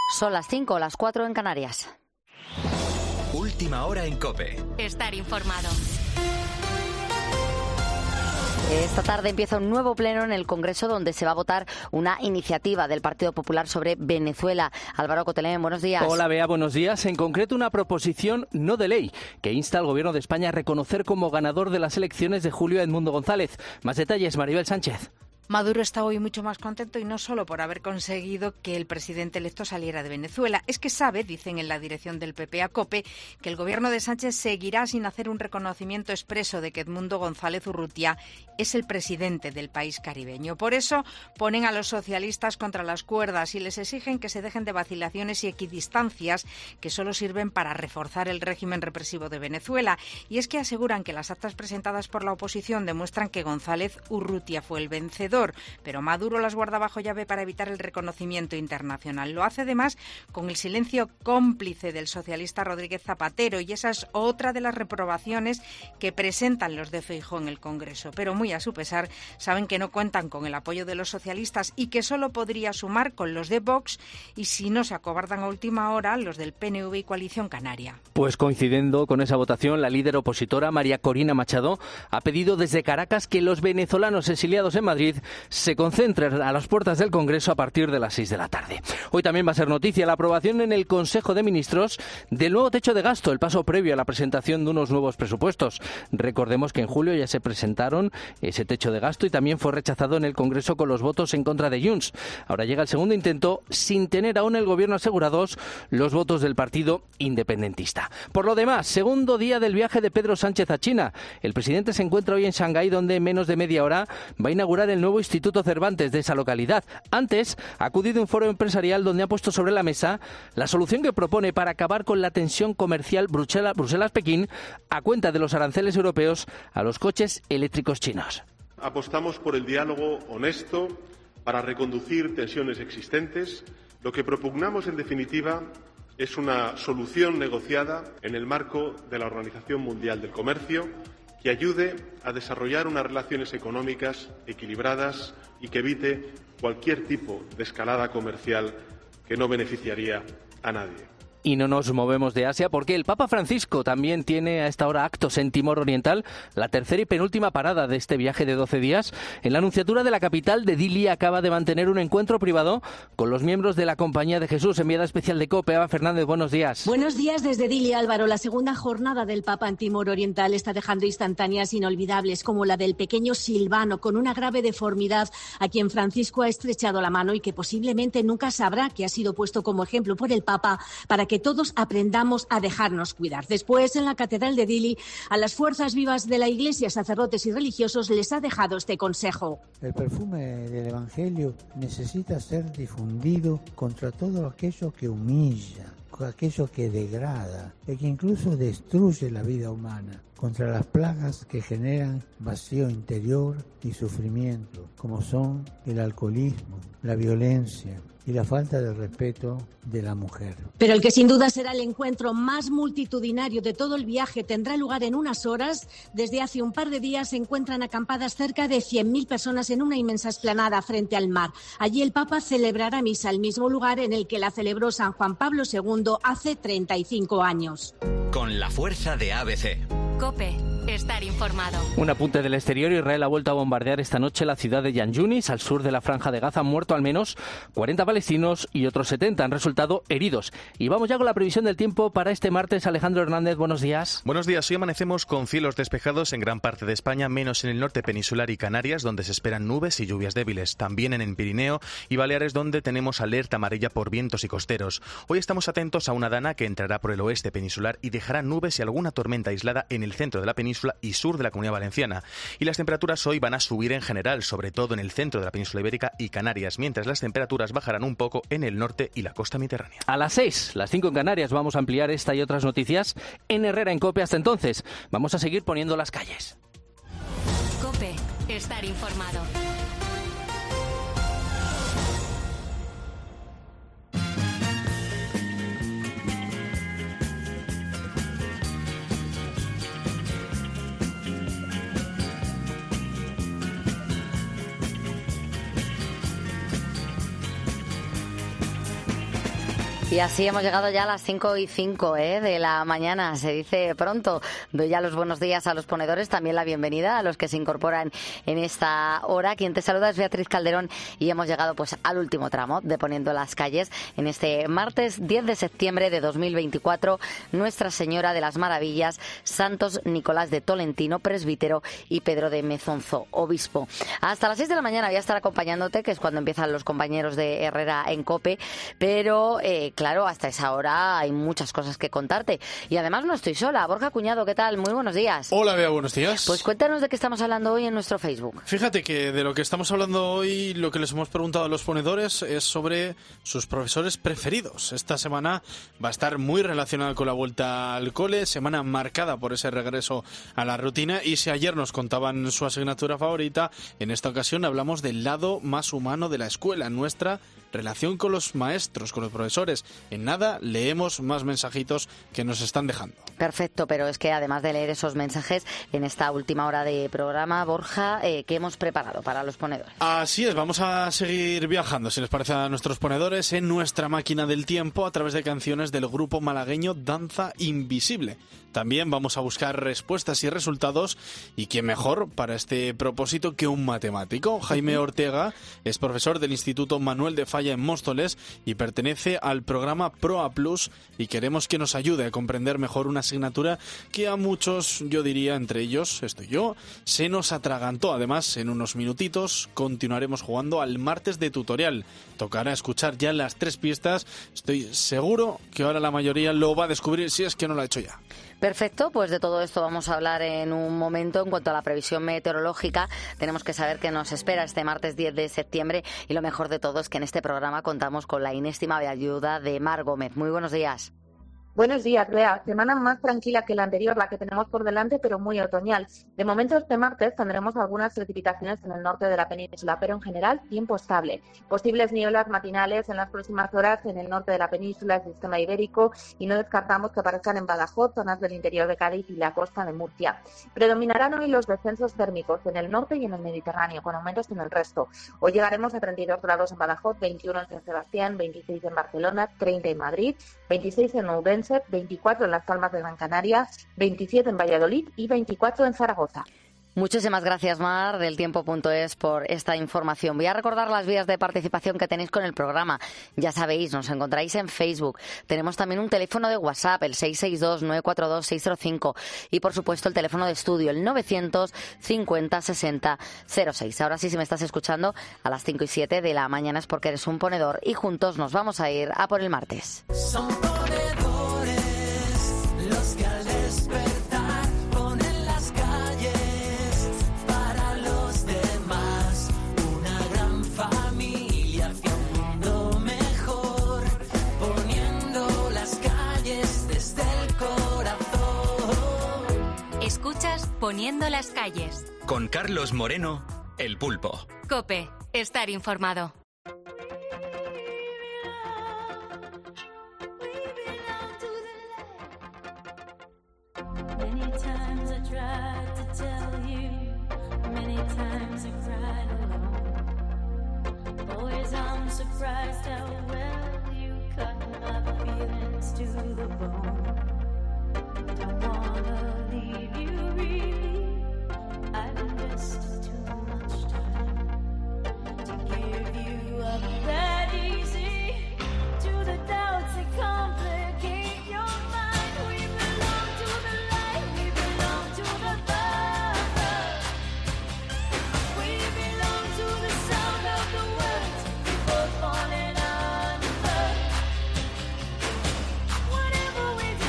Son las 5, las 4 en Canarias. Última hora en COPE. Estar informado. Esta tarde empieza un nuevo pleno en el Congreso donde se va a votar una iniciativa del Partido Popular sobre Venezuela. Álvaro Cotelén, buenos días. Hola, Bea, buenos días. En concreto, una proposición no de ley que insta al Gobierno de España a reconocer como ganador de las elecciones de julio a Edmundo González. Más detalles, Maribel Sánchez. Maduro está hoy mucho más contento y no solo por haber conseguido que el presidente electo saliera de Venezuela. Es que sabe, dicen en la dirección del PP a COPE, que el gobierno de Sánchez seguirá sin hacer un reconocimiento expreso de que Edmundo González Urrutia es el presidente del país caribeño. Por eso ponen a los socialistas contra las cuerdas y les exigen que se dejen de vacilaciones y equidistancias que solo sirven para reforzar el régimen represivo de Venezuela. Y es que aseguran que las actas presentadas por la oposición demuestran que González Urrutia fue el vencedor, pero Maduro las guarda bajo llave para evitar el reconocimiento internacional. Lo hace además con el silencio cómplice del socialista Rodríguez Zapatero, y esa es otra de las reprobaciones que presentan los de Feijóo en el Congreso. Pero muy a su pesar, saben que no cuentan con el apoyo de los socialistas y que solo podría sumar con los de Vox y, si no se acobardan a última hora, los del PNV y Coalición Canaria. Pues coincidiendo con esa votación, la líder opositora María Corina Machado ha pedido desde Caracas que los venezolanos exiliados en Madrid se concentren a las puertas del Congreso a partir de las 6 de la tarde. Hoy también va a ser noticia la aprobación en el Consejo de Ministros del nuevo techo de gasto, el paso previo a la presentación de unos nuevos presupuestos. Recordemos que en julio ya se presentaron ese techo de gasto y también fue rechazado en el Congreso con los votos en contra de Junts. Ahora llega el segundo intento sin tener aún el Gobierno asegurados los votos del Partido Independentista. Por lo demás, segundo día del viaje de Pedro Sánchez a China. El presidente se encuentra hoy en Shanghái, donde en menos de media hora va a inaugurar el nuevo Instituto Cervantes de esa localidad. Antes ha acudido a un foro empresarial donde ha puesto sobre la mesa la solución que propone para acabar con la tensión comercial Bruselas-Pekín a cuenta de los aranceles europeos a los coches eléctricos chinos. Apostamos por el diálogo honesto para reconducir tensiones existentes. Lo que propugnamos, en definitiva, es una solución negociada en el marco de la Organización Mundial del Comercio que ayude a desarrollar unas relaciones económicas equilibradas y que evite cualquier tipo de escalada comercial que no beneficiaría a nadie. Y no nos movemos de Asia porque el Papa Francisco también tiene a esta hora actos en Timor Oriental, la tercera y penúltima parada de este viaje de 12 días. En la Nunciatura de la capital de Dili acaba de mantener un encuentro privado con los miembros de la Compañía de Jesús. Enviada especial de COPE, Eva Fernández, buenos días. Buenos días desde Dili, Álvaro. La segunda jornada del Papa en Timor Oriental está dejando instantáneas inolvidables, como la del pequeño Silvano, con una grave deformidad, a quien Francisco ha estrechado la mano y que posiblemente nunca sabrá que ha sido puesto como ejemplo por el Papa para que todos aprendamos a dejarnos cuidar. Después, en la Catedral de Dili, a las fuerzas vivas de la Iglesia, sacerdotes y religiosos, les ha dejado este consejo. El perfume del Evangelio necesita ser difundido contra todo aquello que humilla, aquello que degrada, y que incluso destruye la vida humana, contra las plagas que generan vacío interior y sufrimiento, como son el alcoholismo, la violencia y la falta de respeto de la mujer. Pero el que sin duda será el encuentro más multitudinario de todo el viaje tendrá lugar en unas horas. Desde hace un par de días se encuentran acampadas cerca de 100.000 personas en una inmensa explanada frente al mar. Allí el Papa celebrará misa, el mismo lugar en el que la celebró San Juan Pablo II hace 35 años. Con la fuerza de ABC. COPE. Estar informado. Un apunte del exterior. Israel ha vuelto a bombardear esta noche la ciudad de Yan Yunis, al sur de la Franja de Gaza. Han muerto al menos 40 palestinos y otros 70 han resultado heridos. Y vamos ya con la previsión del tiempo para este martes. Alejandro Hernández, buenos días. Buenos días. Hoy amanecemos con cielos despejados en gran parte de España, menos en el norte peninsular y Canarias, donde se esperan nubes y lluvias débiles. También en el Pirineo y Baleares, donde tenemos alerta amarilla por vientos y costeros. Hoy estamos atentos a una dana que entrará por el oeste peninsular y dejará nubes y alguna tormenta aislada en el centro de la península y sur de la Comunidad Valenciana. Y las temperaturas hoy van a subir en general, sobre todo en el centro de la península ibérica y Canarias, mientras las temperaturas bajarán un poco en el norte y la costa mediterránea. A las 6, las 5 en Canarias, vamos a ampliar esta y otras noticias en Herrera en COPE. Hasta entonces, vamos a seguir poniendo las calles. COPE. Estar informado. Y así hemos llegado ya a las 5:05 de la mañana. Se dice pronto. Doy ya los buenos días a los ponedores, también la bienvenida a los que se incorporan en esta hora. Quien te saluda es Beatriz Calderón y hemos llegado pues al último tramo de Poniendo las Calles en este martes 10 de septiembre de 2024. Nuestra Señora de las Maravillas, Santos Nicolás de Tolentino, presbítero, y Pedro de Mezonzo, obispo. Hasta las 6 de la mañana voy a estar acompañándote, que es cuando empiezan los compañeros de Herrera en COPE, pero claro, hasta esa hora hay muchas cosas que contarte. Y además no estoy sola. Borja Cuñado, ¿qué tal? Muy buenos días. Hola, Bea, buenos días. Pues cuéntanos de qué estamos hablando hoy en nuestro Facebook. Fíjate que de lo que estamos hablando hoy, lo que les hemos preguntado a los ponedores es sobre sus profesores preferidos. Esta semana va a estar muy relacionada con la vuelta al cole, semana marcada por ese regreso a la rutina, y si ayer nos contaban su asignatura favorita, en esta ocasión hablamos del lado más humano de la escuela, nuestra relación con los maestros, con los profesores. En nada leemos más mensajitos que nos están dejando. Perfecto, pero es que además de leer esos mensajes, en esta última hora de programa, Borja, ¿qué hemos preparado para los ponedores? Así es, vamos a seguir viajando, si les parece, a nuestros ponedores en nuestra máquina del tiempo a través de canciones del grupo malagueño Danza Invisible. También vamos a buscar respuestas y resultados, y quién mejor para este propósito que un matemático. Jaime Ortega es profesor del Instituto Manuel de Falla en Móstoles y pertenece al programa PROA Plus, y queremos que nos ayude a comprender mejor una asignatura que a muchos, yo diría entre ellos, estoy yo, se nos atragantó. Además, en unos minutitos continuaremos jugando al martes de tutorial. Tocará escuchar ya las 3 pistas. Estoy seguro que ahora la mayoría lo va a descubrir, si es que no lo ha hecho ya. Perfecto, pues de todo esto vamos a hablar en un momento. En cuanto a la previsión meteorológica, tenemos que saber qué nos espera este martes 10 de septiembre, y lo mejor de todo es que en este programa contamos con la inestimable ayuda de Mar Gómez. Muy buenos días. Buenos días, Bea. Semana más tranquila que la anterior, la que tenemos por delante, pero muy otoñal. De momento, este martes tendremos algunas precipitaciones en el norte de la península, pero en general tiempo estable. Posibles nieblas matinales en las próximas horas en el norte de la península, el sistema ibérico, y no descartamos que aparezcan en Badajoz, zonas del interior de Cádiz y la costa de Murcia. Predominarán hoy los descensos térmicos en el norte y en el Mediterráneo, con aumentos en el resto. Hoy llegaremos a 32 grados en Badajoz, 21 en San Sebastián, 26 en Barcelona, 30 en Madrid, 26 en Ourense, 24 en Las Palmas de Gran Canaria, 27 en Valladolid y 24 en Zaragoza. Muchísimas gracias, Mar, del Tiempo.es, por esta información. Voy a recordar las vías de participación que tenéis con el programa. Ya sabéis, nos encontráis en Facebook. Tenemos también un teléfono de WhatsApp, el 662-942-605. Y, por supuesto, el teléfono de estudio, el 950-60-06. Ahora sí, si me estás escuchando a las 5:07 de la mañana es porque eres un ponedor, y juntos nos vamos a ir a por el martes. Son ponedores los que al despertar ponen las calles para los demás, una gran familia hacia un mundo mejor, poniendo las calles desde el corazón. Escuchas Poniendo las Calles con Carlos Moreno, El Pulpo. COPE, estar informado. Many times I tried to tell you, many times I cried alone. Always I'm surprised how well you cut my feelings to the bone. Don't wanna leave you really, I've invested too much time to give you up that easy to the doubts that complicate your mind. We belong to the light, we belong to the dark. We belong to the sound of the words we both falling under. Whatever we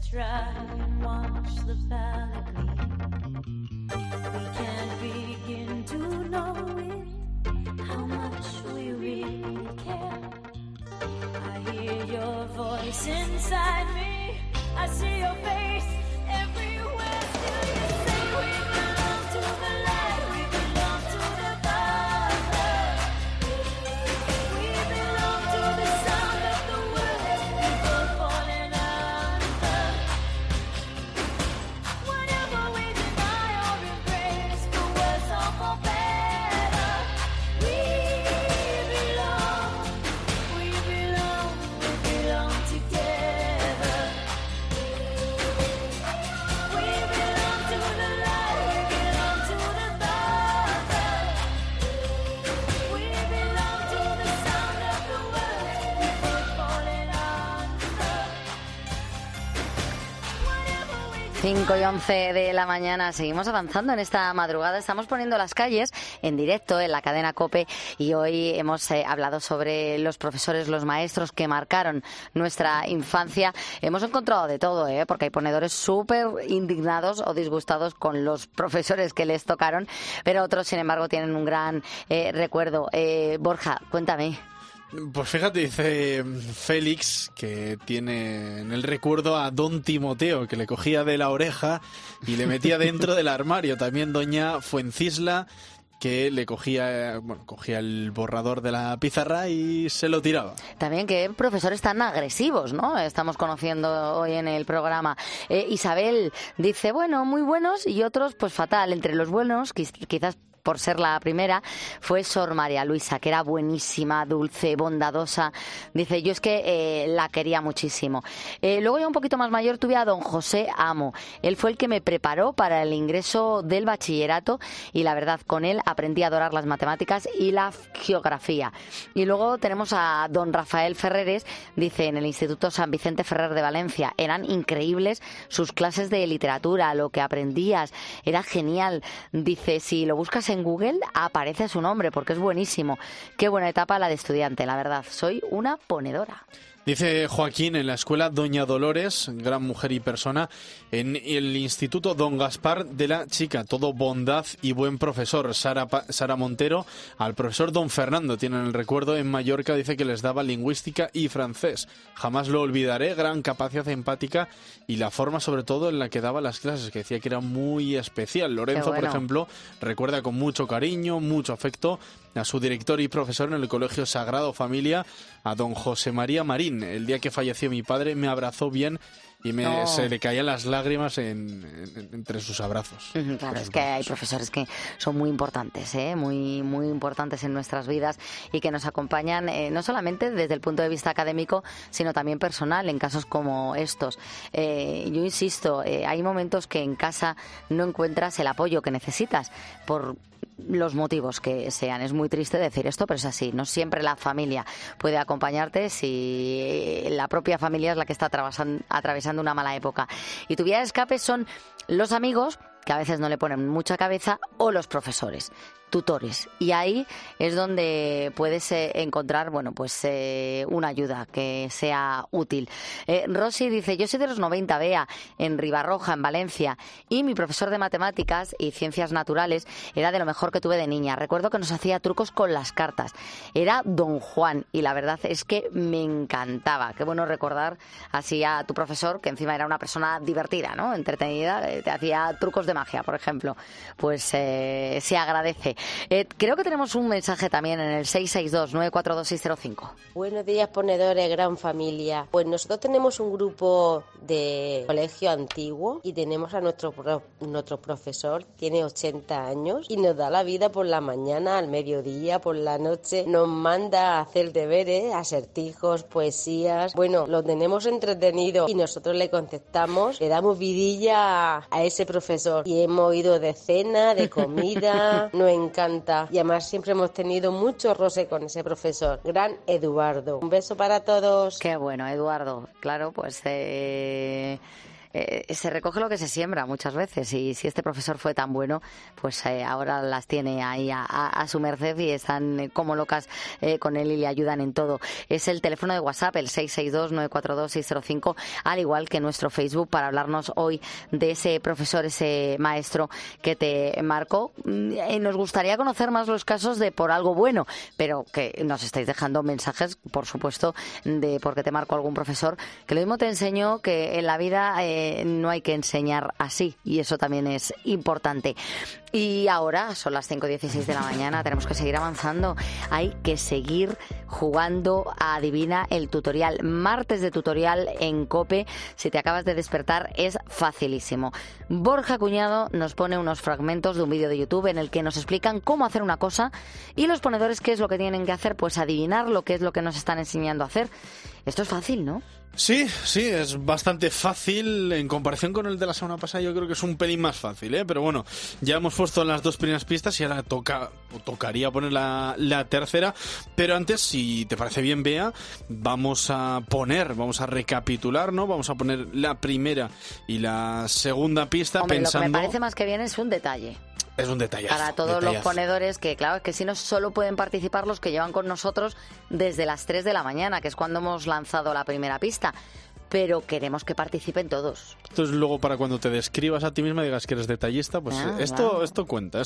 try and watch the palette bleed. We can't begin to know it, how much we really care. I hear your voice inside me, I see your face everywhere. Still you say we belong to the light, we belong to the dark. We belong to the sound of the words people falling under. Whatever we deny or embrace, for worse or for better, we belong together. We belong to the light, we belong to the dark. We belong to the sound of the words people falling under. 5:11 de la mañana, seguimos avanzando en esta madrugada, estamos poniendo las calles en directo en la cadena COPE y hoy hemos hablado sobre los profesores, los maestros que marcaron nuestra infancia. Hemos encontrado de todo, porque hay ponedores súper indignados o disgustados con los profesores que les tocaron, pero otros, sin embargo, tienen un gran recuerdo. Borja, cuéntame. Pues fíjate, dice Félix que tiene en el recuerdo a don Timoteo, que le cogía de la oreja y le metía dentro del armario. También doña Fuencisla, que le cogía el borrador de la pizarra y se lo tiraba. También qué profesores tan agresivos, ¿no? Estamos conociendo hoy en el programa. Isabel dice, bueno, muy buenos, y otros, pues fatal. Entre los buenos, quizás por ser la primera, fue Sor María Luisa, que era buenísima, dulce, bondadosa. Dice, yo es que la quería muchísimo. Luego ya un poquito más mayor tuve a don José Amo. Él fue el que me preparó para el ingreso del bachillerato y la verdad, con él aprendí a adorar las matemáticas y la geografía. Y luego tenemos a don Rafael Ferreres, dice, en el Instituto San Vicente Ferrer de Valencia. Eran increíbles sus clases de literatura, lo que aprendías, era genial. Dice, si lo buscas en Google aparece su nombre porque es buenísimo. Qué buena etapa la de estudiante, la verdad. Soy una ponedora. Dice Joaquín, en la escuela Doña Dolores, gran mujer y persona, en el Instituto Don Gaspar de la Chica, todo bondad y buen profesor. Sara Montero, al profesor Don Fernando, tienen el recuerdo, en Mallorca, dice que les daba lingüística y francés. Jamás lo olvidaré, gran capacidad empática y la forma sobre todo en la que daba las clases, que decía que era muy especial. Lorenzo, por ejemplo, recuerda con mucho cariño, mucho afecto a su director y profesor en el Colegio Sagrado Familia, a don José María Marín. El día que falleció mi padre me abrazó bien y se le caían las lágrimas entre sus abrazos. Claro, es que hay profesores que son muy importantes, muy, muy importantes en nuestras vidas y que nos acompañan no solamente desde el punto de vista académico, sino también personal en casos como estos. Yo insisto, hay momentos que en casa no encuentras el apoyo que necesitas por los motivos que sean. Es muy triste decir esto, pero es así. No siempre la familia puede acompañarte si la propia familia es la que está atravesando una mala época. Y tu vía de escape son los amigos, que a veces no le ponen mucha cabeza, o los profesores, tutores. Y ahí es donde puedes encontrar, una ayuda que sea útil. Rosy dice, yo soy de los 90, Bea, en Ribarroja, en Valencia, y mi profesor de matemáticas y ciencias naturales era de lo mejor que tuve de niña. Recuerdo que nos hacía trucos con las cartas. Era don Juan, y la verdad es que me encantaba. Qué bueno recordar así a tu profesor, que encima era una persona divertida, ¿no? Entretenida, te hacía trucos de magia, por ejemplo. Pues se agradece. Creo que tenemos un mensaje también en el 662-942-605. Buenos días, ponedores, gran familia. Pues nosotros tenemos un grupo de colegio antiguo y tenemos a nuestro profesor, tiene 80 años y nos da la vida por la mañana, al mediodía, por la noche. Nos manda a hacer deberes, acertijos, poesías. Bueno, lo tenemos entretenido y nosotros le contestamos, le damos vidilla a ese profesor. Y hemos ido de cena, de comida, nos encanta. Y además siempre hemos tenido mucho roce con ese profesor. Gran Eduardo. Un beso para todos. Qué bueno, Eduardo. Claro, pues se recoge lo que se siembra muchas veces, y si este profesor fue tan bueno, pues ahora las tiene ahí a su merced y están como locas con él y le ayudan en todo. Es el teléfono de WhatsApp, el 662-942-605, al igual que nuestro Facebook, para hablarnos hoy de ese profesor, ese maestro que te marcó. Nos gustaría conocer más los casos de por algo bueno, pero que nos estáis dejando mensajes, por supuesto, de por qué te marcó algún profesor, que lo mismo te enseñó que en la vida no hay que enseñar así, y eso también es importante. Y ahora son las 5:16 de la mañana, tenemos que seguir avanzando, hay que seguir jugando a Adivina el tutorial. Martes de tutorial en COPE, si te acabas de despertar es facilísimo. Borja Cuñado nos pone unos fragmentos de un vídeo de YouTube en el que nos explican cómo hacer una cosa, y los ponedores qué es lo que tienen que hacer, pues adivinar lo que es lo que nos están enseñando a hacer. Esto es fácil, ¿no? Sí, es bastante fácil en comparación con el de la semana pasada. Yo creo que es un pelín más fácil, pero bueno, ya hemos puesto las 2 primeras pistas y ahora tocaría poner la tercera. Pero antes, si te parece bien, Bea, vamos a recapitular, ¿no? Vamos a poner la primera y la segunda pista. Hombre, pensando... lo que me parece más que bien es un detalle. Es un detallazo. Para todos los ponedores, que claro, es que si no solo pueden participar los que llevan con nosotros desde las 3 de la mañana, que es cuando hemos lanzado la primera pista. Pero queremos que participen todos. Entonces luego, para cuando te describas a ti misma y digas que eres detallista, pues esto cuenta.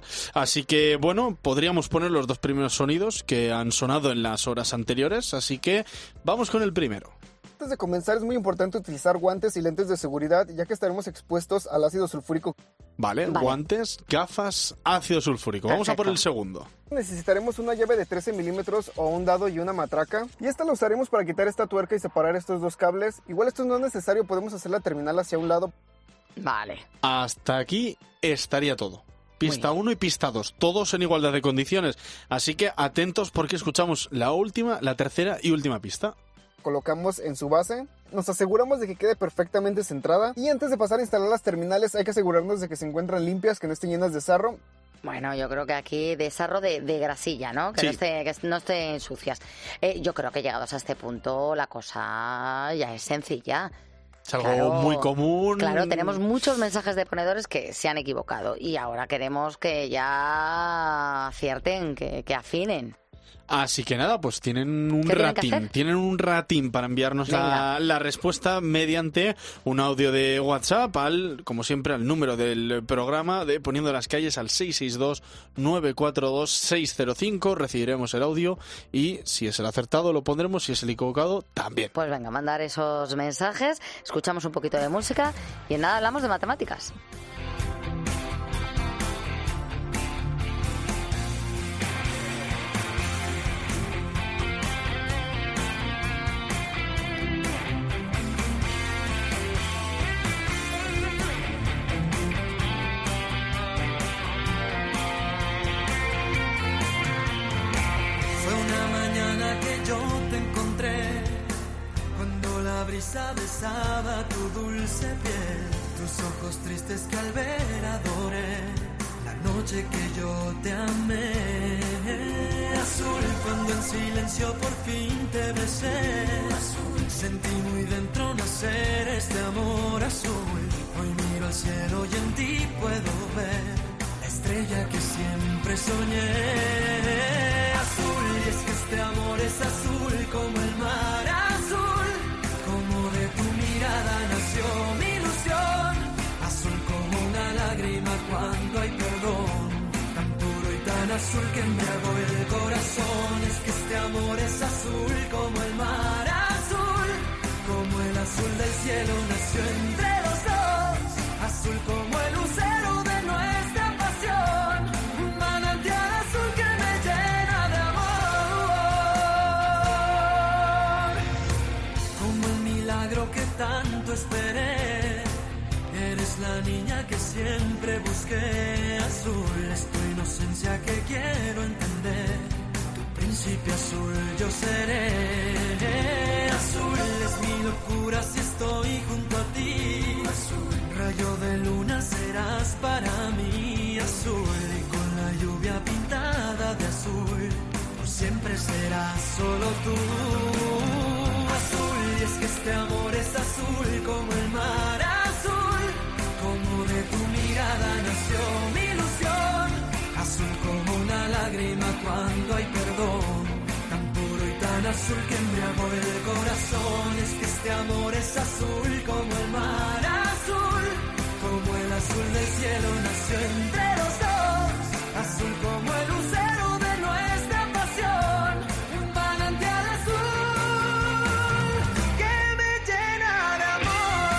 Así que, bueno, podríamos poner los 2 primeros sonidos que han sonado en las horas anteriores, así que vamos con el primero. Antes de comenzar es muy importante utilizar guantes y lentes de seguridad, ya que estaremos expuestos al ácido sulfúrico. Vale. Guantes, gafas, ácido sulfúrico. Vamos a por el segundo. Necesitaremos una llave de 13 milímetros o un dado y una matraca. Y esta la usaremos para quitar esta tuerca y separar estos 2 cables. Igual esto no es necesario, podemos hacer la terminal hacia un lado. Vale. Hasta aquí estaría todo. Pista 1 y pista 2, todos en igualdad de condiciones. Así que atentos porque escuchamos la última, la tercera y última pista. Colocamos en su base, nos aseguramos de que quede perfectamente centrada, y antes de pasar a instalar las terminales hay que asegurarnos de que se encuentran limpias, que no estén llenas de sarro. Bueno, yo creo que aquí de sarro de grasilla, ¿no? Que, sí. que no estén sucias. Yo creo que llegados a este punto la cosa ya es sencilla. Es algo muy común. Claro, tenemos muchos mensajes de ponedores que se han equivocado y ahora queremos que ya acierten, que afinen. Así que nada, pues tienen un ratín para enviarnos la respuesta mediante un audio de WhatsApp como siempre, al número del programa de Poniendo las Calles, al 662-942-605. Recibiremos el audio y si es el acertado lo pondremos, si es el equivocado también. Pues venga, mandar esos mensajes, escuchamos un poquito de música y en nada hablamos de matemáticas. Besaba tu dulce piel, tus ojos tristes que al ver adoré, la noche que yo te amé. Azul, cuando en silencio por fin te besé, azul, sentí muy dentro nacer este amor azul. Hoy miro al cielo y en ti puedo ver la estrella que siempre soñé. Azul, y es que este amor es azul como el mar azul. Nació mi ilusión, azul como una lágrima cuando hay perdón, tan puro y tan azul que embriagó el corazón. Es que este amor es azul como el mar azul, como el azul del cielo nació entre los dos, azul como el lucero de nuestra pasión, un manantial azul que me llena de amor, como el milagro que tanto esperé, eres la niña que siempre busqué. Azul es tu inocencia que quiero entender, tu príncipe azul yo seré. Azul es mi locura si estoy junto a ti, azul, rayo de luna serás para mí. Azul, y con la lluvia pintada de azul, por siempre serás solo tú. Azul, y es que este amor es azul como el mar azul que embriagó el corazón. Es que este amor es azul como el mar azul, como el azul del cielo nació entre los dos, azul como el lucero de nuestra pasión, un manantial azul que me llena de amor.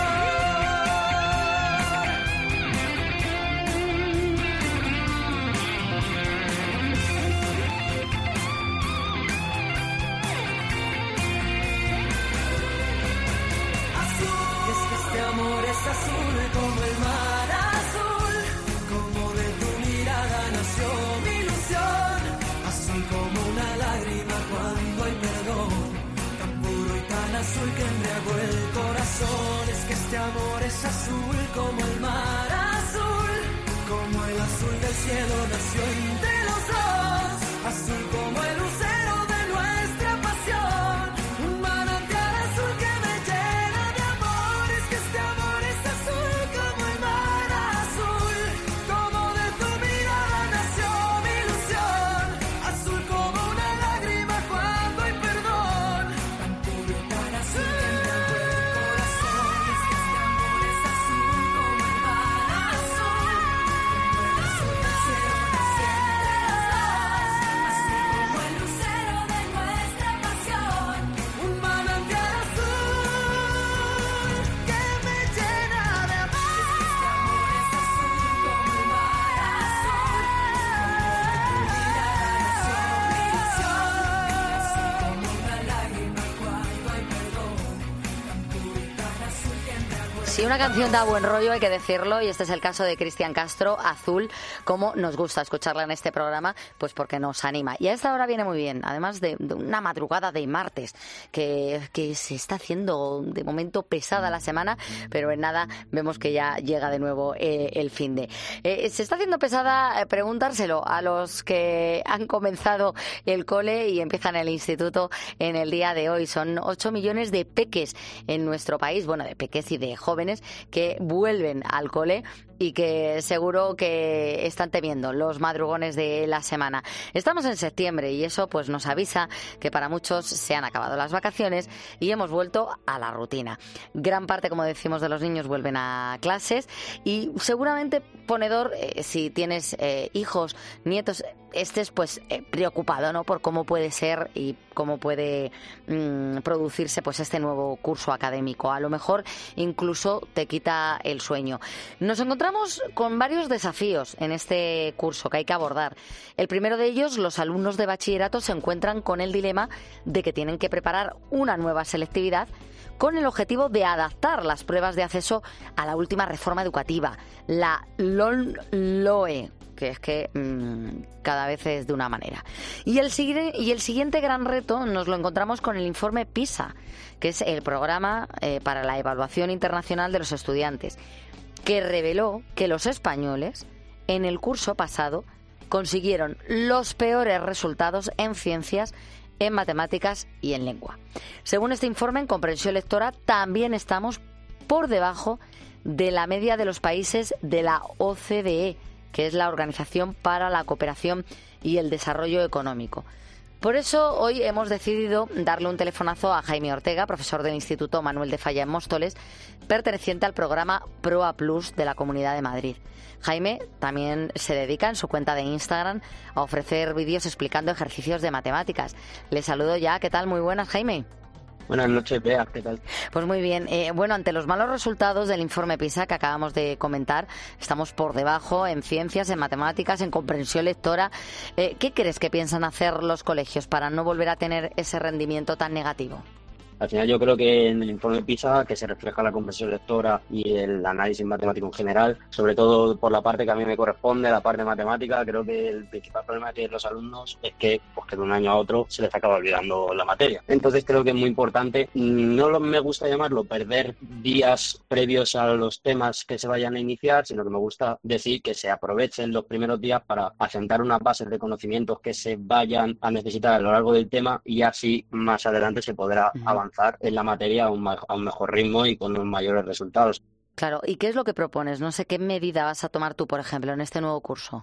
Y es que este amor es azul como el mar azul, como de tu mirada nació mi ilusión, azul como una lágrima cuando hay perdón, tan puro y tan azul que embriagó el corazón. Es que este amor es azul como el mar azul, como el azul del cielo nació entre los dos, azul como el lucero de nuestra pasión, un manantial azul que me llena de amor. Es que este amor es azul como el mar azul, como de tu mirada nació mi ilusión, azul como una lágrima cuando hay perdón, tan puro y tan azul que embriagó el corazón. Es que este amor es azul como el mar azul, como el azul del cielo nació entre los dos, azul como el lucero de nuestra pasión, un manantial azul que me llena de amor. Es que este amor es azul como el mar azul, como de tu mirada nació mi ilusión, azul como una lágrima cuando hay perdón, tan puro y tan azul que embriagó el Si una canción da buen rollo, hay que decirlo, y este es el caso de Cristian Castro, Azul, como nos gusta escucharla en este programa, pues porque nos anima. Y a esta hora viene muy bien, además de una madrugada de martes, que se está haciendo de momento pesada la semana, pero en nada vemos que ya llega de nuevo el finde. Se está haciendo pesada, preguntárselo a los que han comenzado el cole y empiezan el instituto en el día de hoy. Son 8 millones de peques en nuestro país, bueno, de peques y de jóvenes que vuelven al cole y que seguro que están temiendo los madrugones de la semana. Estamos en septiembre y eso pues nos avisa que para muchos se han acabado las vacaciones y hemos vuelto a la rutina. Gran parte, como decimos, de los niños vuelven a clases y seguramente, ponedor, si tienes hijos, nietos, estés pues preocupado, ¿no?, por cómo puede ser y cómo puede producirse pues este nuevo curso académico. A lo mejor incluso te quita el sueño. Nos encontramos con varios desafíos en este curso que hay que abordar. El primero de ellos, los alumnos de bachillerato se encuentran con el dilema de que tienen que preparar una nueva selectividad con el objetivo de adaptar las pruebas de acceso a la última reforma educativa, la LOE, que es que cada vez es de una manera. Y el siguiente gran reto nos lo encontramos con el informe PISA, que es el programa para la evaluación internacional de los estudiantes, que reveló que los españoles en el curso pasado consiguieron los peores resultados en ciencias, en matemáticas y en lengua. Según este informe, en comprensión lectora también estamos por debajo de la media de los países de la OCDE, que es la Organización para la Cooperación y el Desarrollo Económico. Por eso hoy hemos decidido darle un telefonazo a Jaime Ortega, profesor del Instituto Manuel de Falla en Móstoles, perteneciente al programa PROA Plus de la Comunidad de Madrid. Jaime también se dedica en su cuenta de Instagram a ofrecer vídeos explicando ejercicios de matemáticas. Le saludo ya. ¿Qué tal? Muy buenas, Jaime. Buenas noches, Bea, ¿qué tal? Pues muy bien. Bueno, ante los malos resultados del informe PISA que acabamos de comentar, estamos por debajo en ciencias, en matemáticas, en comprensión lectora. ¿Qué crees que piensan hacer los colegios para no volver a tener ese rendimiento tan negativo? Al final yo creo que en el informe PISA, que se refleja la comprensión lectora y el análisis matemático en general, sobre todo por la parte que a mí me corresponde, la parte matemática, creo que el principal problema que tienen los alumnos es que, pues, que de un año a otro se les acaba olvidando la materia. Entonces creo que es muy importante, no me gusta llamarlo perder días previos a los temas que se vayan a iniciar, sino que me gusta decir que se aprovechen los primeros días para asentar unas bases de conocimientos que se vayan a necesitar a lo largo del tema y así más adelante se podrá avanzar en la materia a un mejor ritmo y con unos mayores resultados. Claro, ¿y qué es lo que propones? No sé, ¿qué medida vas a tomar tú, por ejemplo, en este nuevo curso?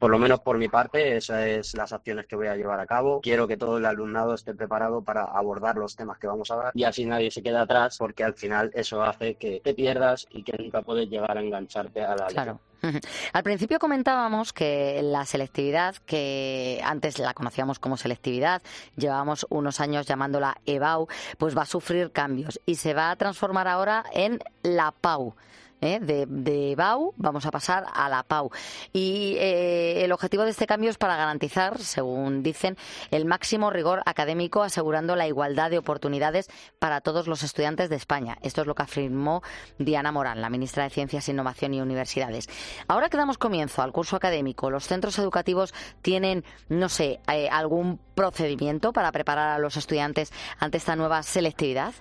Por lo menos por mi parte, esas es las acciones que voy a llevar a cabo. Quiero que todo el alumnado esté preparado para abordar los temas que vamos a dar y así nadie se quede atrás, porque al final eso hace que te pierdas y que nunca puedes llegar a engancharte a la lección. Al principio comentábamos que la selectividad, que antes la conocíamos como selectividad, llevábamos unos años llamándola EBAU, pues va a sufrir cambios y se va a transformar ahora en la PAU. De BAU vamos a pasar a la PAU. Y el objetivo de este cambio es para garantizar, según dicen, el máximo rigor académico, asegurando la igualdad de oportunidades para todos los estudiantes de España. Esto es lo que afirmó Diana Morán, la ministra de Ciencias, Innovación y Universidades. Ahora que damos comienzo al curso académico, ¿los centros educativos tienen, no sé, algún procedimiento para preparar a los estudiantes ante esta nueva selectividad?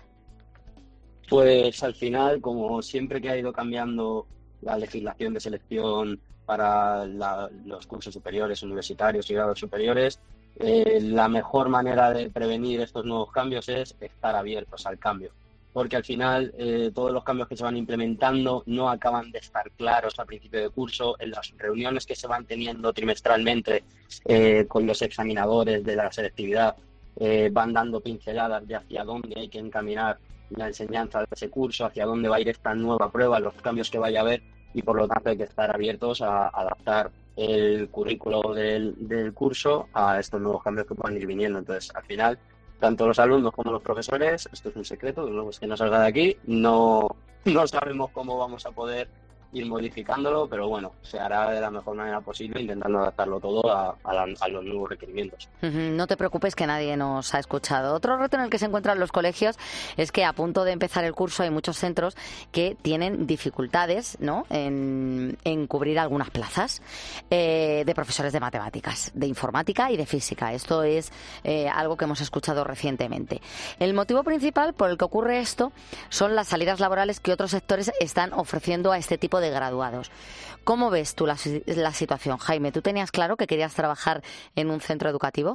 Pues al final, como siempre que ha ido cambiando la legislación de selección para los cursos superiores, universitarios y grados superiores, la mejor manera de prevenir estos nuevos cambios es estar abiertos al cambio. Porque al final todos los cambios que se van implementando no acaban de estar claros al principio de curso. En las reuniones que se van teniendo trimestralmente con los examinadores de la selectividad, van dando pinceladas de hacia dónde hay que encaminar la enseñanza de ese curso, hacia dónde va a ir esta nueva prueba, los cambios que vaya a haber, y por lo tanto hay que estar abiertos a adaptar el currículo del curso a estos nuevos cambios que puedan ir viniendo. Entonces, al final, tanto los alumnos como los profesores, esto es un secreto, luego es que no salga de aquí, no sabemos cómo vamos a poder ir modificándolo, pero bueno, se hará de la mejor manera posible, intentando adaptarlo todo a los nuevos requerimientos. No te preocupes, que nadie nos ha escuchado. Otro reto en el que se encuentran los colegios es que a punto de empezar el curso hay muchos centros que tienen dificultades, ¿no?, en cubrir algunas plazas de profesores de matemáticas, de informática y de física. Esto es algo que hemos escuchado recientemente. El motivo principal por el que ocurre esto son las salidas laborales que otros sectores están ofreciendo a este tipo de graduados. ¿Cómo ves tú la situación, Jaime? ¿Tú tenías claro que querías trabajar en un centro educativo?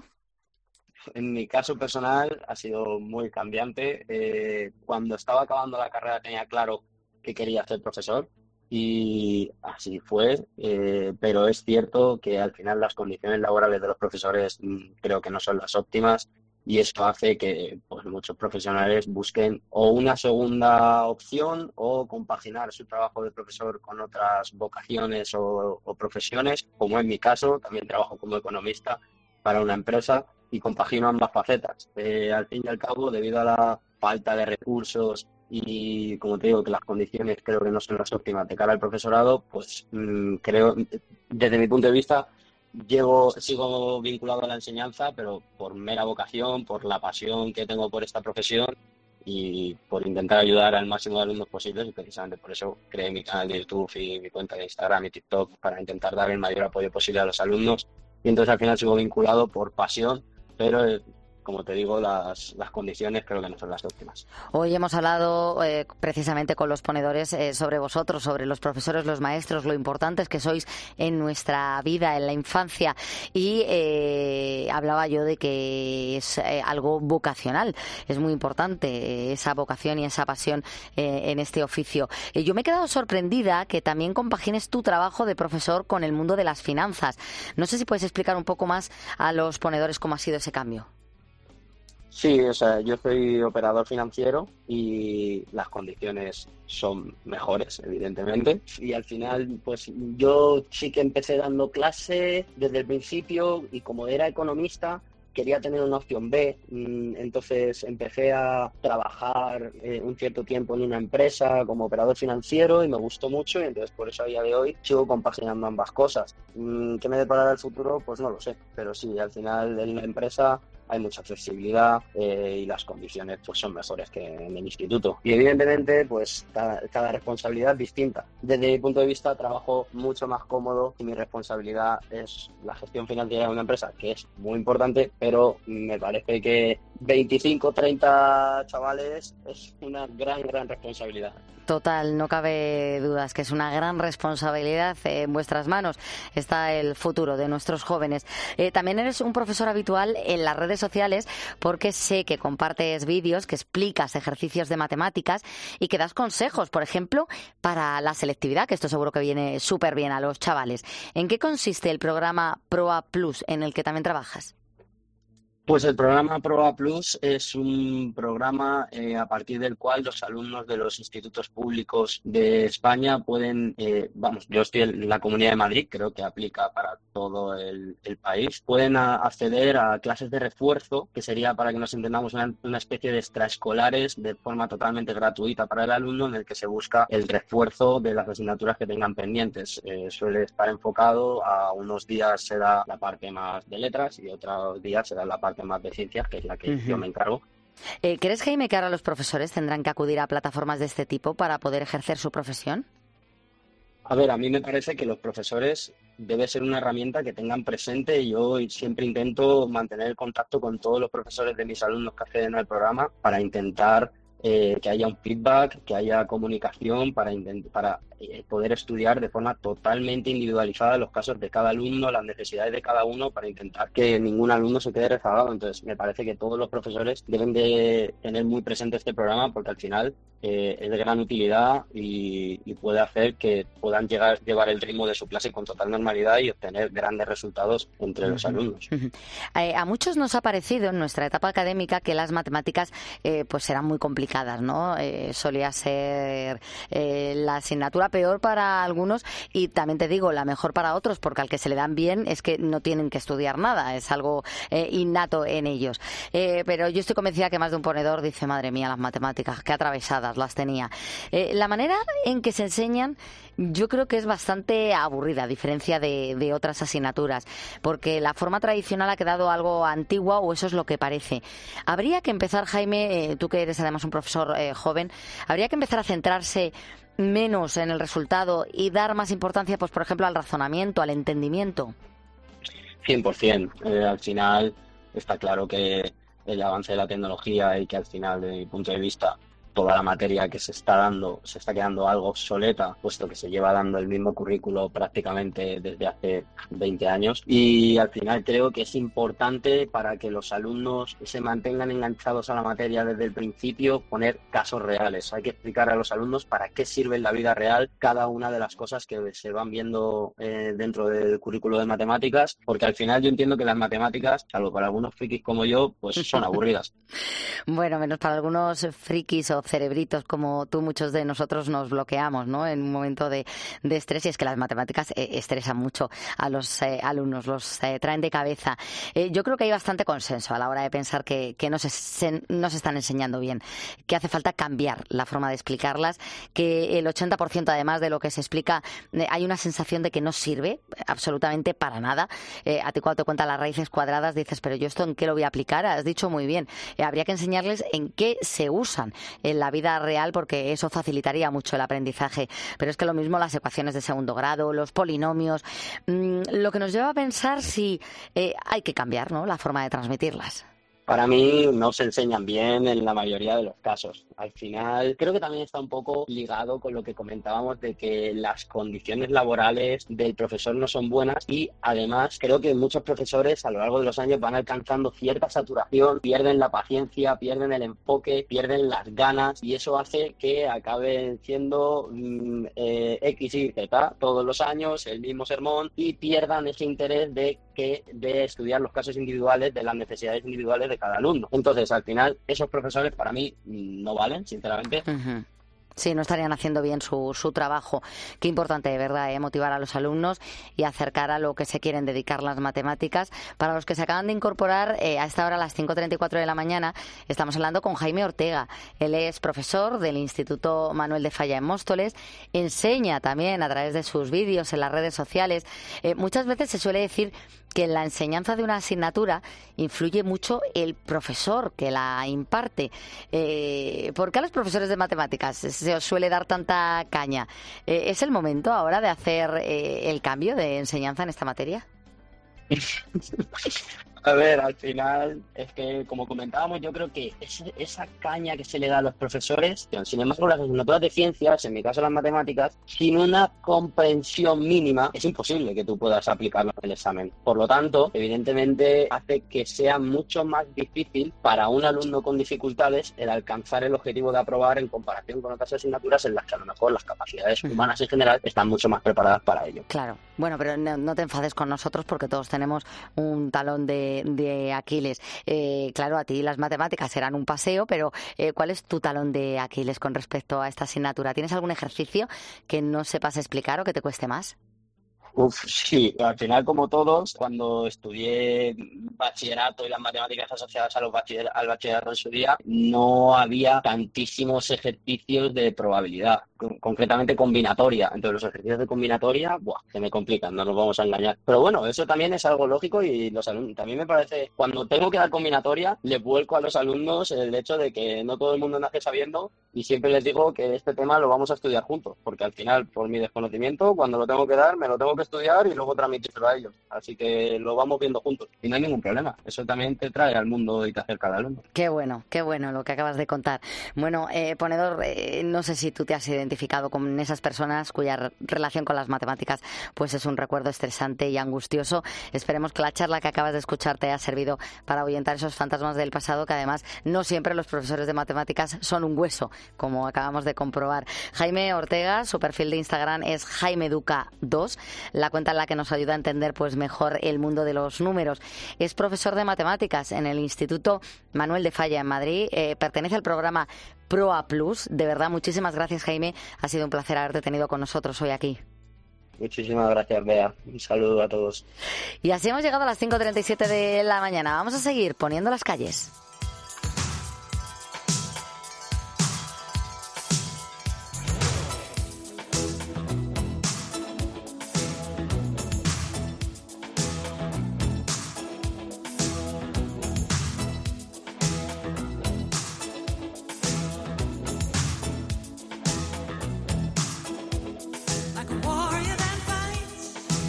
En mi caso personal ha sido muy cambiante. Cuando estaba acabando la carrera tenía claro que quería ser profesor y así fue, pero es cierto que al final las condiciones laborales de los profesores creo que no son las óptimas. Y esto hace que pues, muchos profesionales busquen o una segunda opción o compaginar su trabajo de profesor con otras vocaciones o profesiones, como en mi caso. También trabajo como economista para una empresa y compagino ambas facetas. Al fin y al cabo, debido a la falta de recursos y, como te digo, que las condiciones creo que no son las óptimas de cara al profesorado, pues creo, desde mi punto de vista, sigo vinculado a la enseñanza, pero por mera vocación, por la pasión que tengo por esta profesión y por intentar ayudar al máximo de alumnos posibles, y precisamente por eso creé mi canal de YouTube y mi cuenta de Instagram y TikTok, para intentar dar el mayor apoyo posible a los alumnos. Y entonces al final sigo vinculado por pasión, pero como te digo, las condiciones creo que no son las óptimas. Hoy hemos hablado precisamente con los ponedores sobre vosotros, sobre los profesores, los maestros, lo importantes que sois en nuestra vida, en la infancia. Y hablaba yo de que es algo vocacional. Es muy importante esa vocación y esa pasión en este oficio. Yo me he quedado sorprendida que también compagines tu trabajo de profesor con el mundo de las finanzas. No sé si puedes explicar un poco más a los ponedores cómo ha sido ese cambio. Sí, o sea, yo soy operador financiero y las condiciones son mejores, evidentemente. Y al final, pues yo sí que empecé dando clase desde el principio y como era economista, quería tener una opción B. Entonces empecé a trabajar un cierto tiempo en una empresa como operador financiero y me gustó mucho, y entonces por eso a día de hoy sigo compaginando ambas cosas. ¿Qué me deparará el futuro? Pues no lo sé, pero sí, al final en la empresa hay mucha flexibilidad y las condiciones pues son mejores que en el instituto. Y evidentemente pues cada responsabilidad es distinta. Desde mi punto de vista trabajo mucho más cómodo y mi responsabilidad es la gestión financiera de una empresa, que es muy importante, pero me parece que 25, 30 chavales es una gran responsabilidad. Total, no cabe dudas que es una gran responsabilidad. En vuestras manos está el futuro de nuestros jóvenes. También eres un profesor habitual en las redes sociales porque sé que compartes vídeos, que explicas ejercicios de matemáticas y que das consejos, por ejemplo, para la selectividad, que esto seguro que viene súper bien a los chavales. ¿En qué consiste el programa PROA Plus en el que también trabajas? Pues el programa PROA Plus es un programa a partir del cual los alumnos de los institutos públicos de España pueden, yo estoy en la Comunidad de Madrid, creo que aplica para todo el país, pueden acceder a clases de refuerzo, que sería, para que nos entendamos, una especie de extraescolares de forma totalmente gratuita para el alumno, en el que se busca el refuerzo de las asignaturas que tengan pendientes. Suele estar enfocado a unos días será la parte más de letras y otros días será la parte más de ciencias, que es la que yo me encargo. ¿Crees, Jaime, que ahora los profesores tendrán que acudir a plataformas de este tipo para poder ejercer su profesión? A ver, a mí me parece que los profesores debe ser una herramienta que tengan presente. Yo siempre intento mantener el contacto con todos los profesores de mis alumnos que acceden al programa para intentar que haya un feedback, que haya comunicación para poder estudiar de forma totalmente individualizada los casos de cada alumno, las necesidades de cada uno, para intentar que ningún alumno se quede rezagado. Entonces, me parece que todos los profesores deben de tener muy presente este programa, porque al final es de gran utilidad y puede hacer que puedan llevar el ritmo de su clase con total normalidad y obtener grandes resultados entre los alumnos. A muchos nos ha parecido en nuestra etapa académica que las matemáticas pues eran muy complicadas, ¿no? Solía ser la asignatura peor para algunos y también te digo, la mejor para otros, porque al que se le dan bien es que no tienen que estudiar nada, es algo innato en ellos. Pero yo estoy convencida que más de un ponedor dice, madre mía, las matemáticas, qué atravesadas las tenía. La manera en que se enseñan yo creo que es bastante aburrida, a diferencia de otras asignaturas, porque la forma tradicional ha quedado algo antigua, o eso es lo que parece. Habría que empezar, Jaime, tú que eres además un profesor joven, habría que empezar a centrarse menos en el resultado y dar más importancia, pues por ejemplo, al razonamiento, al entendimiento. 100%. Al final está claro que el avance de la tecnología y que al final, desde mi punto de vista, toda la materia que se está dando se está quedando algo obsoleta, puesto que se lleva dando el mismo currículo prácticamente desde hace 20 años. Y al final creo que es importante, para que los alumnos se mantengan enganchados a la materia desde el principio, poner casos reales. Hay que explicar a los alumnos para qué sirve en la vida real cada una de las cosas que se van viendo dentro del currículo de matemáticas, porque al final yo entiendo que las matemáticas, salvo para algunos frikis como yo, pues son aburridas. Bueno, menos para algunos frikis o cerebritos como tú, muchos de nosotros nos bloqueamos, ¿no?, en un momento de estrés, y es que las matemáticas estresan mucho a los alumnos, los traen de cabeza. Yo creo que hay bastante consenso a la hora de pensar que no se están enseñando bien, que hace falta cambiar la forma de explicarlas, que el 80% además de lo que se explica hay una sensación de que no sirve absolutamente para nada. A ti cuando te cuentan las raíces cuadradas dices, pero yo esto ¿en qué lo voy a aplicar? Has dicho muy bien, habría que enseñarles en qué se usan en la vida real, porque eso facilitaría mucho el aprendizaje. Pero es que lo mismo las ecuaciones de segundo grado, los polinomios, lo que nos lleva a pensar si hay que cambiar, ¿no?, la forma de transmitirlas. Para mí no se enseñan bien en la mayoría de los casos. Al final creo que también está un poco ligado con lo que comentábamos de que las condiciones laborales del profesor no son buenas, y además creo que muchos profesores a lo largo de los años van alcanzando cierta saturación, pierden la paciencia, pierden el enfoque, pierden las ganas, y eso hace que acaben siendo X, Y, Z todos los años, el mismo sermón, y pierdan ese interés de estudiar los casos individuales, de las necesidades individuales de cada alumno. Entonces, al final, esos profesores para mí no valen, sinceramente. Sí, no estarían haciendo bien su trabajo. Qué importante, de verdad, motivar a los alumnos y acercar a lo que se quieren dedicar las matemáticas. Para los que se acaban de incorporar, a esta hora, a las 5:34 de la mañana, estamos hablando con Jaime Ortega. Él es profesor del Instituto Manuel de Falla en Móstoles. Enseña también a través de sus vídeos en las redes sociales. Muchas veces se suele decir que en la enseñanza de una asignatura influye mucho el profesor que la imparte. ¿Por qué a los profesores de matemáticas se os suele dar tanta caña? ¿Es el momento ahora de hacer el cambio de enseñanza en esta materia? A ver, al final, es que como comentábamos, yo creo que esa caña que se le da a los profesores, sin embargo, las asignaturas de ciencias, en mi caso las matemáticas, sin una comprensión mínima, es imposible que tú puedas aplicarlo en el examen. Por lo tanto, evidentemente, hace que sea mucho más difícil para un alumno con dificultades el alcanzar el objetivo de aprobar en comparación con otras asignaturas en las que a lo mejor las capacidades humanas en general están mucho más preparadas para ello. Claro. Bueno, pero no te enfades con nosotros porque todos tenemos un talón de Aquiles. Claro, a ti las matemáticas serán un paseo, pero ¿cuál es tu talón de Aquiles con respecto a esta asignatura? ¿Tienes algún ejercicio que no sepas explicar o que te cueste más? Sí, al final, como todos, cuando estudié bachillerato y las matemáticas asociadas al bachillerato en su día, no había tantísimos ejercicios de probabilidad, concretamente combinatoria. Entonces, los ejercicios de combinatoria, se me complican, no nos vamos a engañar. Pero bueno, eso también es algo lógico y los alumnos, también me parece, cuando tengo que dar combinatoria, le vuelco a los alumnos el hecho de que no todo el mundo nace sabiendo y siempre les digo que este tema lo vamos a estudiar juntos, porque al final, por mi desconocimiento, cuando lo tengo que dar, me lo tengo que estudiar y luego transmitírselo a ellos. Así que lo vamos viendo juntos y no hay ningún problema. Eso también te trae al mundo y te acerca al alumno. Qué bueno lo que acabas de contar. Bueno, Ponedor, no sé si tú te has identificado con esas personas cuya relación con las matemáticas pues es un recuerdo estresante y angustioso. Esperemos que la charla que acabas de escuchar te haya servido para ahuyentar esos fantasmas del pasado, que además no siempre los profesores de matemáticas son un hueso, como acabamos de comprobar. Jaime Ortega, su perfil de Instagram es JaimeEduca2, la cuenta en la que nos ayuda a entender pues mejor el mundo de los números. Es profesor de matemáticas en el Instituto Manuel de Falla en Madrid, pertenece al programa PROA Plus. De verdad, muchísimas gracias, Jaime. Ha sido un placer haberte tenido con nosotros hoy aquí. Muchísimas gracias, Bea. Un saludo a todos. Y así hemos llegado a las 5:37 de la mañana. Vamos a seguir poniendo las calles.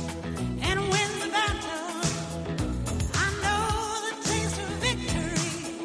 And wins the battle. I know the taste of victory.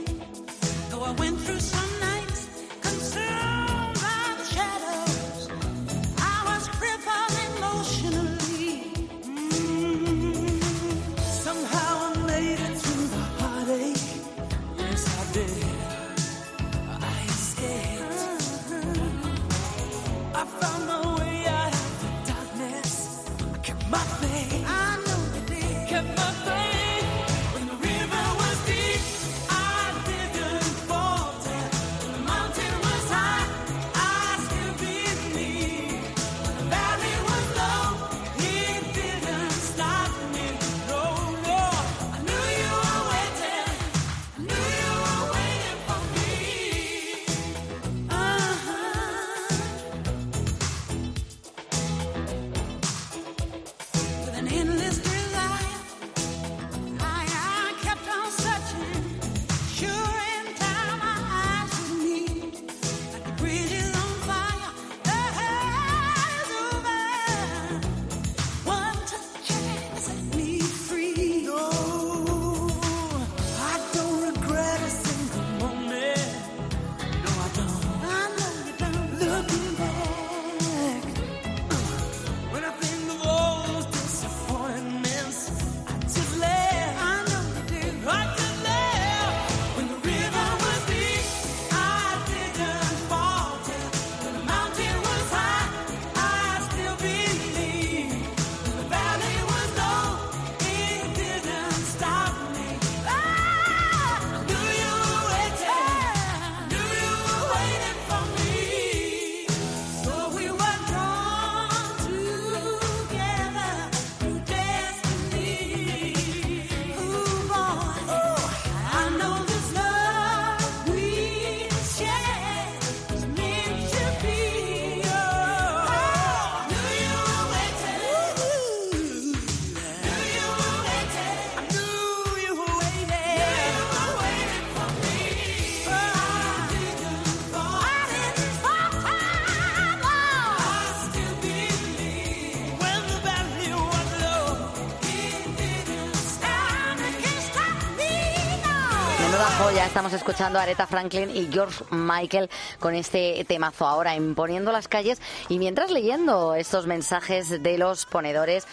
Badajoz ya estamos escuchando a Aretha Franklin y George Michael con este temazo ahora en Poniendo las calles, y mientras leyendo estos mensajes de los ponedores,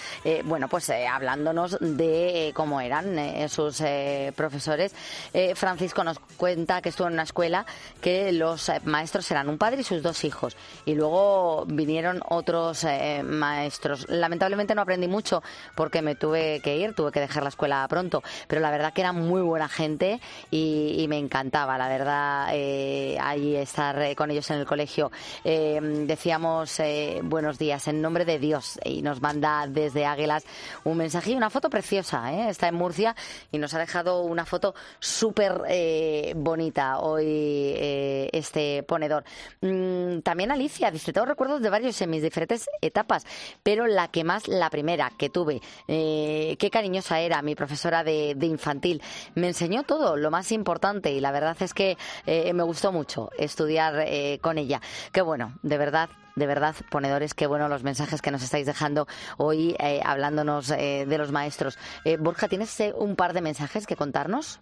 hablándonos de cómo eran sus profesores. Francisco nos cuenta que estuvo en una escuela que los maestros eran un padre y sus 2 hijos, y luego vinieron otros maestros. Lamentablemente no aprendí mucho porque me tuve que dejar la escuela pronto, pero la verdad que era muy buena gente y me encantaba, la verdad, ahí estar con ellos en el colegio. Decíamos buenos días en nombre de Dios, y nos manda desde Águilas un mensaje y una foto preciosa, está en Murcia y nos ha dejado una foto súper bonita hoy este ponedor. También Alicia dice: tengo recuerdos de varios en mis diferentes etapas, pero la primera que tuve, qué cariñosa era mi profesora de infantil, me enseñó todo lo más importante, y la verdad es que me gustó mucho estudiar con ella. Qué bueno, de verdad, ponedores, qué bueno los mensajes que nos estáis dejando hoy hablándonos de los maestros. Borja, ¿tienes un par de mensajes que contarnos?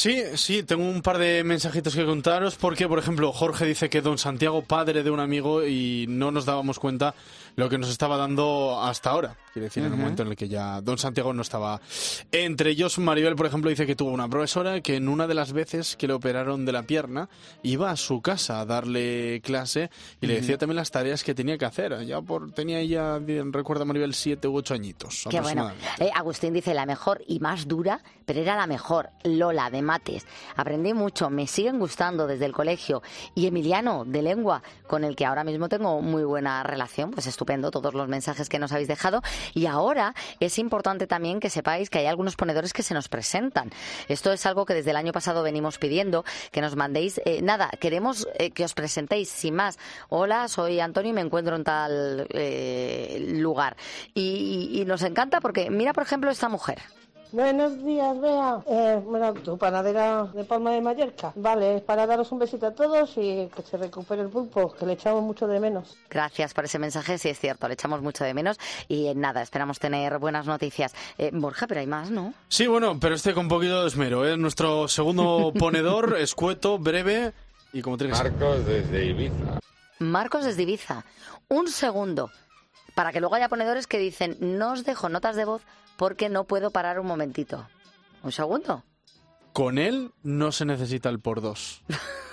Sí, tengo un par de mensajitos que contaros, porque, por ejemplo, Jorge dice que don Santiago, padre de un amigo, y no nos dábamos cuenta lo que nos estaba dando hasta ahora. Quiere decir, en el momento en el que ya don Santiago no estaba entre ellos. Maribel, por ejemplo, dice que tuvo una profesora que en una de las veces que le operaron de la pierna iba a su casa a darle clase y le decía también las tareas que tenía que hacer. Tenía ella, recuerda Maribel, 7 u 8 añitos. Qué bueno. Agustín dice: la mejor y más dura, pero era la mejor, Lola, de mates. Aprendí mucho, me siguen gustando desde el colegio. Y Emiliano, de lengua, con el que ahora mismo tengo muy buena relación. Pues estupendo todos los mensajes que nos habéis dejado. Y ahora es importante también que sepáis que hay algunos ponedores que se nos presentan. Esto es algo que desde el año pasado venimos pidiendo, que nos mandéis. Queremos que os presentéis sin más. Hola, soy Antonio y me encuentro en tal lugar. Y nos encanta porque mira, por ejemplo, esta mujer. Buenos días, Bea. Tu panadera de Palma de Mallorca. Vale, es para daros un besito a todos y que se recupere el pulpo, que le echamos mucho de menos. Gracias por ese mensaje, sí es cierto, le echamos mucho de menos y nada, esperamos tener buenas noticias. Borja, pero hay más, ¿no? Sí, bueno, pero con un poquito de esmero, Nuestro segundo ponedor, escueto, breve y como tiene que ser. Marcos desde Ibiza. Marcos desde Ibiza. Un segundo, para que luego haya ponedores que dicen: no os dejo notas de voz porque no puedo parar un momentito. ¿Un segundo? Con él no se necesita el por 2.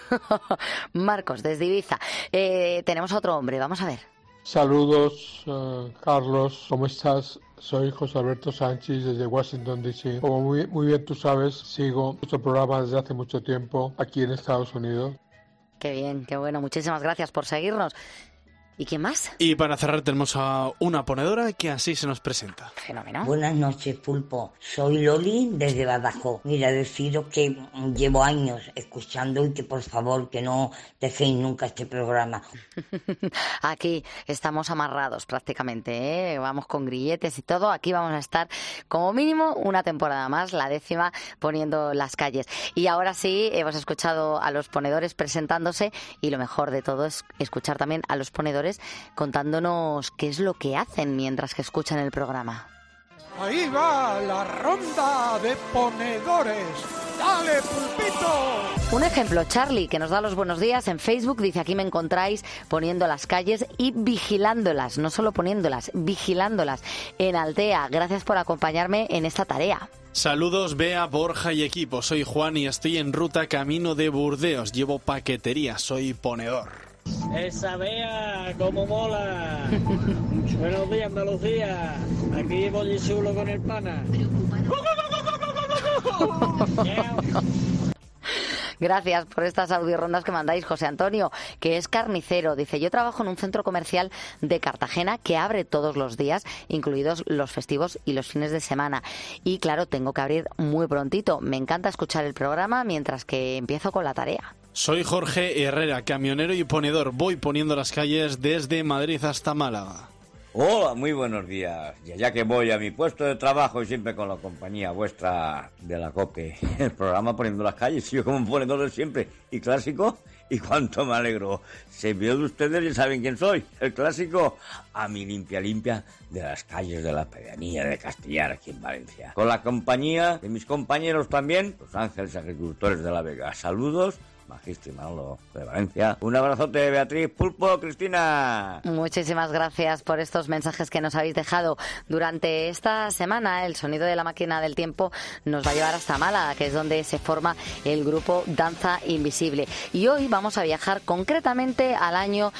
Marcos, desde Ibiza. Tenemos a otro hombre, vamos a ver. Saludos, Carlos, ¿cómo estás? Soy José Alberto Sánchez desde Washington, D.C. Como muy bien tú sabes, sigo nuestro programa desde hace mucho tiempo aquí en Estados Unidos. Qué bien, qué bueno. Muchísimas gracias por seguirnos. ¿Y quién más? Y para cerrar tenemos a una ponedora que así se nos presenta. Fenómeno. Buenas noches, Pulpo. Soy Loli desde Badajoz. Mira, deciros que llevo años escuchando y que por favor que no dejéis nunca este programa. Aquí estamos amarrados prácticamente, Vamos con grilletes y todo. Aquí vamos a estar como mínimo una temporada más, la 10ª, poniendo las calles. Y ahora sí, hemos escuchado a los ponedores presentándose y lo mejor de todo es escuchar también a los ponedores contándonos qué es lo que hacen mientras que escuchan el programa. Ahí va la ronda de ponedores. ¡Dale, Pulpito! Un ejemplo, Charlie, que nos da los buenos días en Facebook, dice: aquí me encontráis poniendo las calles y vigilándolas, no solo poniéndolas, vigilándolas en Altea. Gracias por acompañarme en esta tarea. Saludos, Bea, Borja y equipo. Soy Juan y estoy en ruta camino de Burdeos. Llevo paquetería, soy ponedor. Esa Bea, como mola. Buenos días, Andalucía. Aquí voy chulo con el pana. Gracias por estas audiorondas que mandáis. José Antonio, que es carnicero, dice: yo trabajo en un centro comercial de Cartagena que abre todos los días, incluidos los festivos y los fines de semana. Y claro, tengo que abrir muy prontito. Me encanta escuchar el programa mientras que empiezo con la tarea. Soy Jorge Herrera, camionero y ponedor. Voy poniendo las calles desde Madrid hasta Málaga. Hola, muy buenos días. Y ya que voy a mi puesto de trabajo y siempre con la compañía vuestra de la COPE, el programa Poniendo las Calles, yo como un ponedor de siempre y clásico, Y cuánto me alegro. Se vio de ustedes y saben quién soy. El clásico a mi limpia de las calles de la pedanía de Castellar, aquí en Valencia. Con la compañía de mis compañeros también, los Ángeles Agricultores de la Vega. Saludos, Magistro y Manolo de Valencia. Un abrazote, Beatriz, Pulpo, Cristina. Muchísimas gracias por estos mensajes que nos habéis dejado durante esta semana. El sonido de la máquina del tiempo nos va a llevar hasta Málaga, que es donde se forma el grupo Danza Invisible. Y hoy vamos a viajar concretamente al año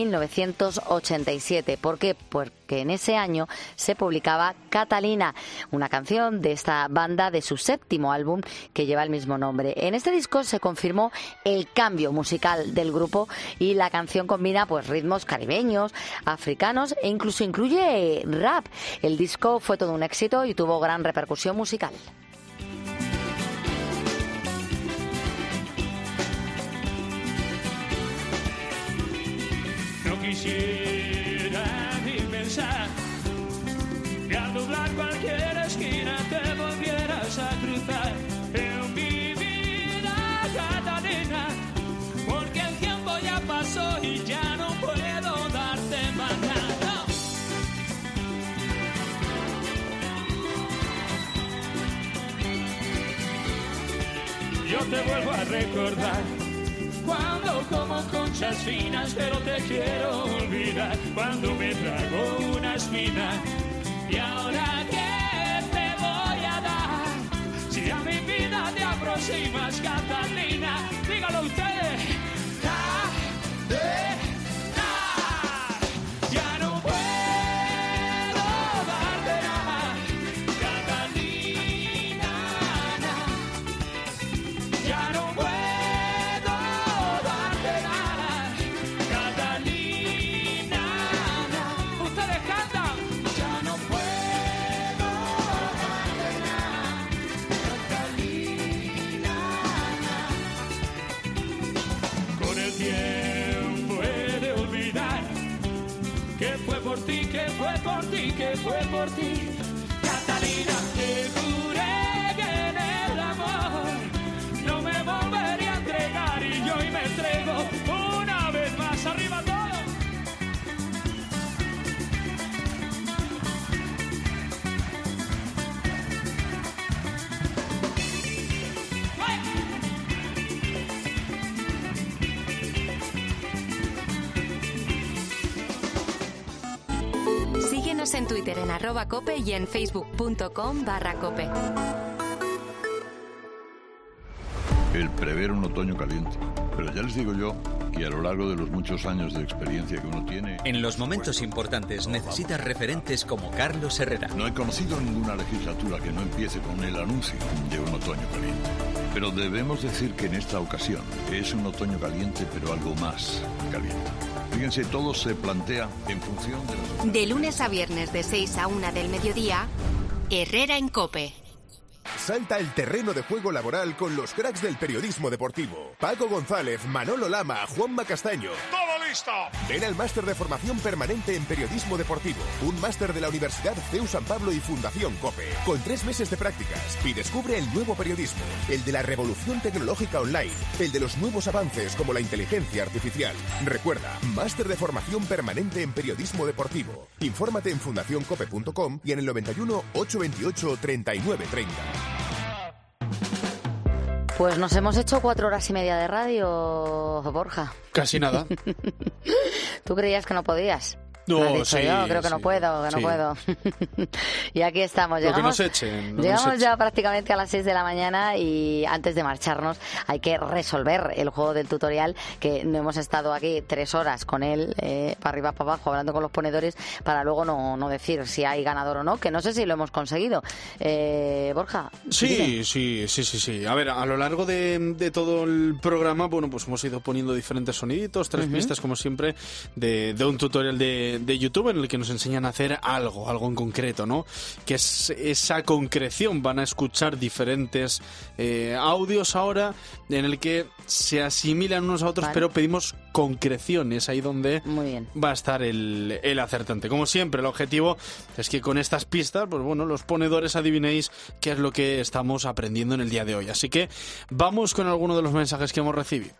1987. ¿Por qué? Porque en ese año se publicaba Catalina, una canción de esta banda de su séptimo álbum que lleva el mismo nombre. En este disco se confirmó el cambio musical del grupo y la canción combina pues ritmos caribeños, africanos e incluso incluye rap. El disco fue todo un éxito y tuvo gran repercusión musical. No quisiera ni pensar que al doblar cualquier esquina te volvieras a cruzar en mi vida, Catalina, porque el tiempo ya pasó y ya no puedo darte más nada. Yo te vuelvo a recordar cuando como conchas finas, pero te quiero olvidar cuando me trago una espina. Y ahora que te voy a dar, si a mi vida te aproximas, Catalina, dígalo ustedes. Ya no puedo darte nada, Catalina, ya no puedo. Que fue por ti, Catalina, te juré que en el amor no me volvería a entregar y yo hoy me entrego una vez más. Arriba todo. Síguenos en Twitter en @cope y en facebook.com/cope. El prever un otoño caliente. Pero ya les digo yo que a lo largo de los muchos años de experiencia que uno tiene... En los momentos importantes necesitas referentes como Carlos Herrera. No he conocido ninguna legislatura que no empiece con el anuncio de un otoño caliente. Pero debemos decir que en esta ocasión es un otoño caliente, pero algo más caliente. Fíjense, todo se plantea en función de... De lunes a viernes de 6 a 1 del mediodía, Herrera en COPE. Salta al terreno de juego laboral con los cracks del periodismo deportivo. Paco González, Manolo Lama, Juanma Castaño. ¡Todo listo! Ven al máster de formación permanente en periodismo deportivo. Un máster de la Universidad CEU San Pablo y Fundación COPE. Con 3 meses de prácticas. Y descubre el nuevo periodismo. El de la revolución tecnológica online. El de los nuevos avances como la inteligencia artificial. Recuerda, máster de formación permanente en periodismo deportivo. Infórmate en fundacioncope.com y en el 91 828 3930. Pues nos hemos hecho 4 horas y media de radio, Borja. Casi nada. ¿Tú creías que no podías? No, sí, yo creo que sí, no puedo, que sí. no puedo. Y aquí estamos. Lo que nos echen. Llegamos ya prácticamente a las 6 de la mañana y antes de marcharnos hay que resolver el juego del tutorial, que no hemos estado aquí 3 horas con él, para arriba, para abajo, hablando con los ponedores, para luego no decir si hay ganador o no, que no sé si lo hemos conseguido. Borja. Sí. A ver, a lo largo de todo el programa, bueno, pues hemos ido poniendo diferentes soniditos, 3 pistas como siempre, de un tutorial de YouTube en el que nos enseñan a hacer algo en concreto, ¿no? Que es esa concreción. Van a escuchar diferentes audios ahora en el que se asimilan unos a otros, vale, pero pedimos concreción. Es ahí donde va a estar el acertante. Como siempre, el objetivo es que con estas pistas, pues bueno, los ponedores adivinéis qué es lo que estamos aprendiendo en el día de hoy. Así que vamos con alguno de los mensajes que hemos recibido.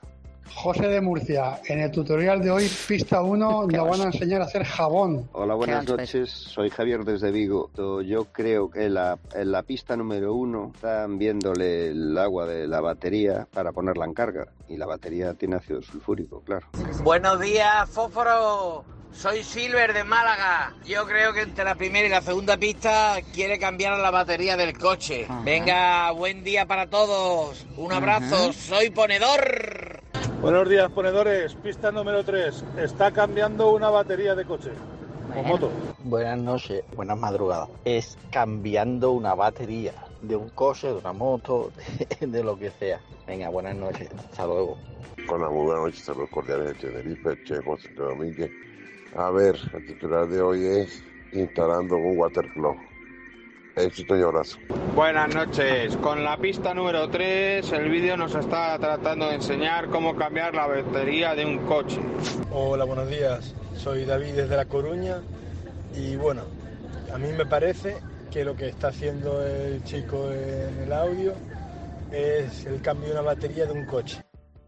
José de Murcia. En el tutorial de hoy, pista 1, nos van a enseñar a hacer jabón. Hola, buenas noches. Soy Javier desde Vigo. Yo creo que en la pista número 1 están viéndole el agua de la batería para ponerla en carga. Y la batería tiene ácido sulfúrico, claro. Buenos días, Fósforo. Soy Silver de Málaga. Yo creo que entre la primera y la segunda pista quiere cambiar la batería del coche. Ajá. Venga, buen día para todos. Un abrazo. Soy ponedor. Buenos días, ponedores. Pista número 3. Está cambiando una batería de coche o moto. Buenas noches, buenas madrugadas. Es cambiando una batería de un coche, de una moto, de lo que sea. Venga, buenas noches. Hasta luego. Hola, muy buenas noches. Saludos cordiales de Tenerife, Che José Domínguez. A ver, el titular de hoy es instalando un watercloak. Éxito y abrazo. Buenas noches. Con la pista número 3, el vídeo nos está tratando de enseñar cómo cambiar la batería de un coche. Hola, buenos días. Soy David desde La Coruña y bueno, a mí me parece que lo que está haciendo el chico en el audio es el cambio de una batería de un coche.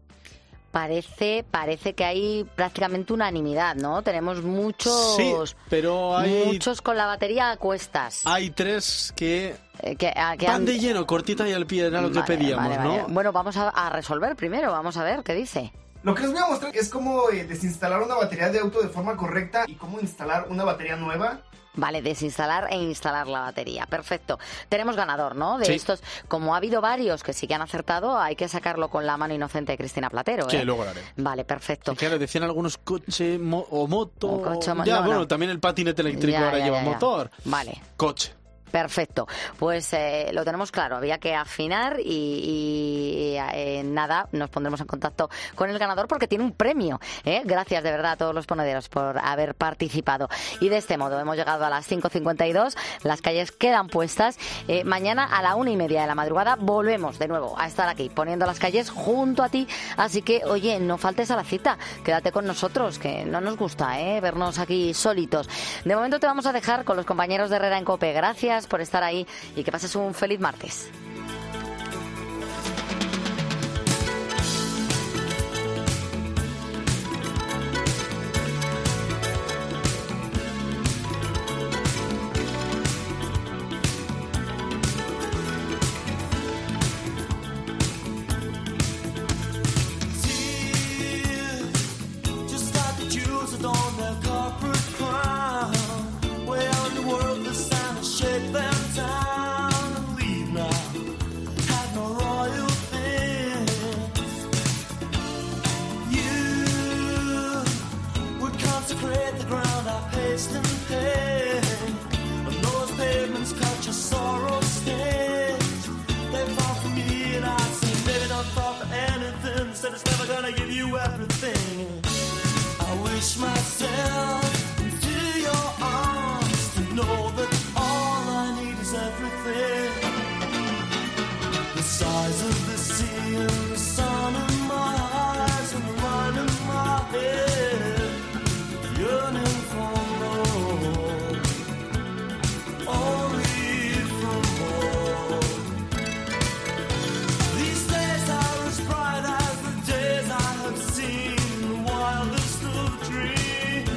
Parece que hay prácticamente unanimidad, ¿no? Tenemos muchos, sí, pero hay muchos con la batería a cuestas. Hay 3 que van han de lleno, cortita y al pie, era lo que pedíamos, ¿no? Vale. Bueno, vamos a resolver primero, vamos a ver qué dice. Lo que les voy a mostrar es cómo desinstalar una batería de auto de forma correcta y cómo instalar una batería nueva. Vale, desinstalar e instalar la batería. Perfecto. Tenemos ganador, ¿no? De estos, como ha habido varios que sí que han acertado, hay que sacarlo con la mano inocente de Cristina Platero, ¿eh? Sí, luego lo haré. Vale, perfecto. Y claro, decían algunos coche o moto. Bueno, también el patinete eléctrico ahora lleva motor. Vale. Coche. Perfecto, pues lo tenemos claro, había que afinar y nada, nos pondremos en contacto con el ganador porque tiene un premio, ¿eh? Gracias de verdad a todos los ponederos por haber participado. Y de este modo hemos llegado a las 5:52, las calles quedan puestas. Mañana a la 1:30 de la madrugada volvemos de nuevo a estar aquí poniendo las calles junto a ti, así que oye, no faltes a la cita, quédate con nosotros, que no nos gusta vernos aquí solitos. De momento te vamos a dejar con los compañeros de Herrera en COPE. Gracias por estar ahí y que pases un feliz martes. Wildest of dreams.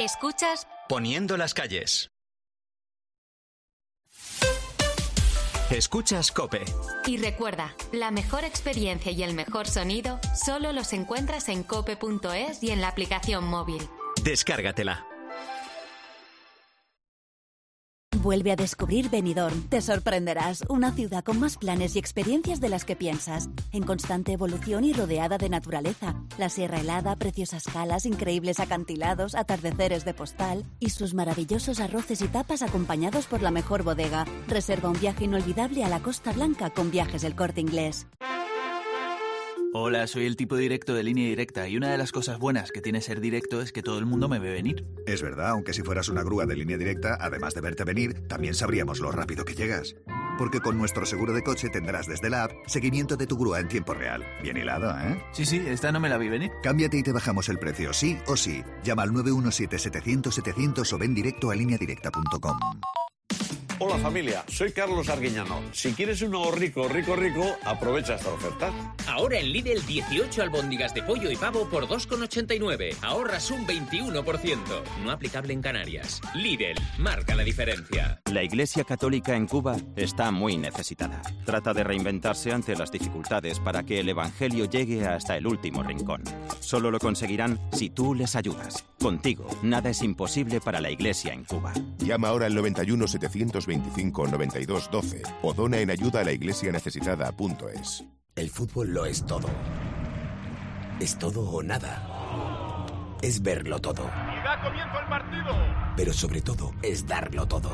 Escuchas Poniendo las calles. Escuchas COPE. Y recuerda, la mejor experiencia y el mejor sonido solo los encuentras en cope.es y en la aplicación móvil. Descárgatela. Vuelve a descubrir Benidorm. Te sorprenderás. Una ciudad con más planes y experiencias de las que piensas. En constante evolución y rodeada de naturaleza. La sierra helada, preciosas calas, increíbles acantilados, atardeceres de postal y sus maravillosos arroces y tapas acompañados por la mejor bodega. Reserva un viaje inolvidable a la Costa Blanca con Viajes El Corte Inglés. Hola, soy el tipo directo de Línea Directa y una de las cosas buenas que tiene ser directo es que todo el mundo me ve venir. Es verdad, aunque si fueras una grúa de Línea Directa, además de verte venir, también sabríamos lo rápido que llegas. Porque con nuestro seguro de coche tendrás desde la app seguimiento de tu grúa en tiempo real. Bien hilado, ¿eh? Sí, esta no me la vi venir. Cámbiate y te bajamos el precio, sí o sí. Llama al 917-700-700 o ven directo a lineadirecta.com. Hola familia, soy Carlos Arguiñano. Si quieres un ahorrico rico, aprovecha esta oferta. Ahora en Lidl 18 albóndigas de pollo y pavo por 2,89. Ahorras un 21%. No aplicable en Canarias. Lidl, marca la diferencia. La Iglesia Católica en Cuba está muy necesitada. Trata de reinventarse ante las dificultades para que el Evangelio llegue hasta el último rincón. Solo lo conseguirán si tú les ayudas. Contigo, nada es imposible para la Iglesia en Cuba. Llama ahora al 91 725 92 12 o dona en ayuda a la iglesianecesitada.es. El fútbol lo es todo. Es todo o nada. Es verlo todo. ¡Y da comienzo el partido! Pero sobre todo es darlo todo.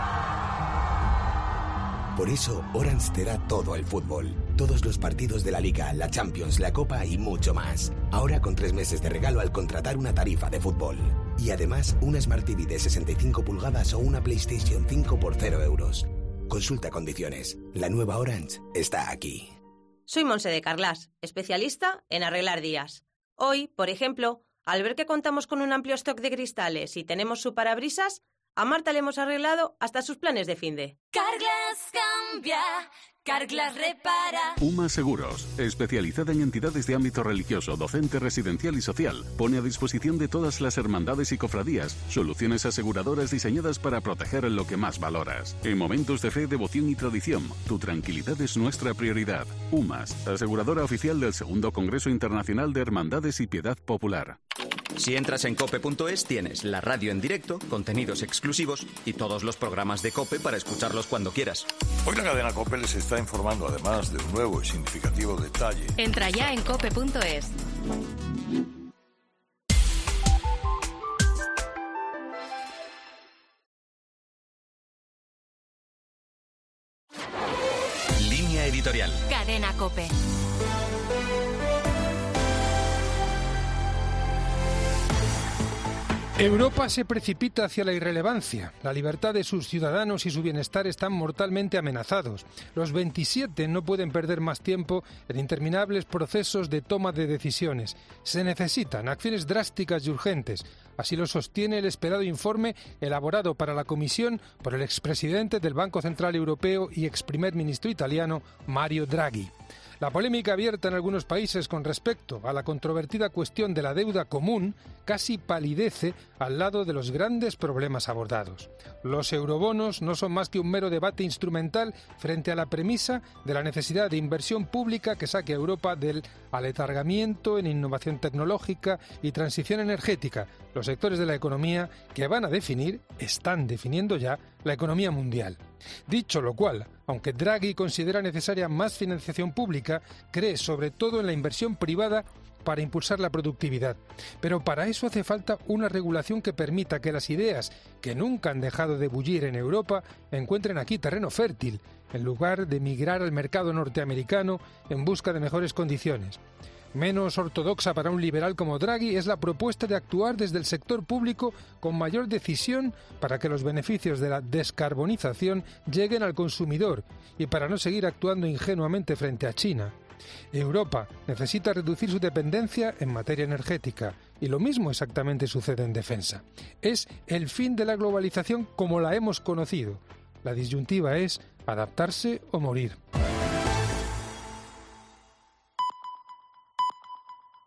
Por eso, Orange te da todo el fútbol. Todos los partidos de la Liga, la Champions, la Copa y mucho más. Ahora con 3 meses de regalo al contratar una tarifa de fútbol. Y además, una Smart TV de 65 pulgadas o una PlayStation 5 por 0 euros. Consulta condiciones. La nueva Orange está aquí. Soy Monse de Carlas, especialista en arreglar días. Hoy, por ejemplo, al ver que contamos con un amplio stock de cristales y tenemos su parabrisas, a Marta le hemos arreglado hasta sus planes de finde. Carglass cambia, Carglass repara. UMA Seguros, especializada en entidades de ámbito religioso, docente, residencial y social, pone a disposición de todas las hermandades y cofradías soluciones aseguradoras diseñadas para proteger lo que más valoras. En momentos de fe, devoción y tradición, tu tranquilidad es nuestra prioridad. UMAS, aseguradora oficial del Segundo Congreso Internacional de Hermandades y Piedad Popular. Si entras en cope.es tienes la radio en directo, contenidos exclusivos y todos los programas de COPE para escucharlos cuando quieras. Hoy la cadena COPE les está informando además de un nuevo y significativo detalle. Entra ya en cope.es. Línea editorial. Cadena COPE. Europa se precipita hacia la irrelevancia. La libertad de sus ciudadanos y su bienestar están mortalmente amenazados. Los 27 no pueden perder más tiempo en interminables procesos de toma de decisiones. Se necesitan acciones drásticas y urgentes. Así lo sostiene el esperado informe elaborado para la Comisión por el expresidente del Banco Central Europeo y exprimer ministro italiano Mario Draghi. La polémica abierta en algunos países con respecto a la controvertida cuestión de la deuda común casi palidece al lado de los grandes problemas abordados. Los eurobonos no son más que un mero debate instrumental frente a la premisa de la necesidad de inversión pública que saque a Europa del aletargamiento en innovación tecnológica y transición energética, los sectores de la economía que están definiendo ya la economía mundial. Dicho lo cual, aunque Draghi considera necesaria más financiación pública, cree sobre todo en la inversión privada para impulsar la productividad. Pero para eso hace falta una regulación que permita que las ideas que nunca han dejado de bullir en Europa encuentren aquí terreno fértil, en lugar de migrar al mercado norteamericano en busca de mejores condiciones. Menos ortodoxa para un liberal como Draghi es la propuesta de actuar desde el sector público con mayor decisión para que los beneficios de la descarbonización lleguen al consumidor y para no seguir actuando ingenuamente frente a China. Europa necesita reducir su dependencia en materia energética y lo mismo exactamente sucede en defensa. Es el fin de la globalización como la hemos conocido. La disyuntiva es adaptarse o morir.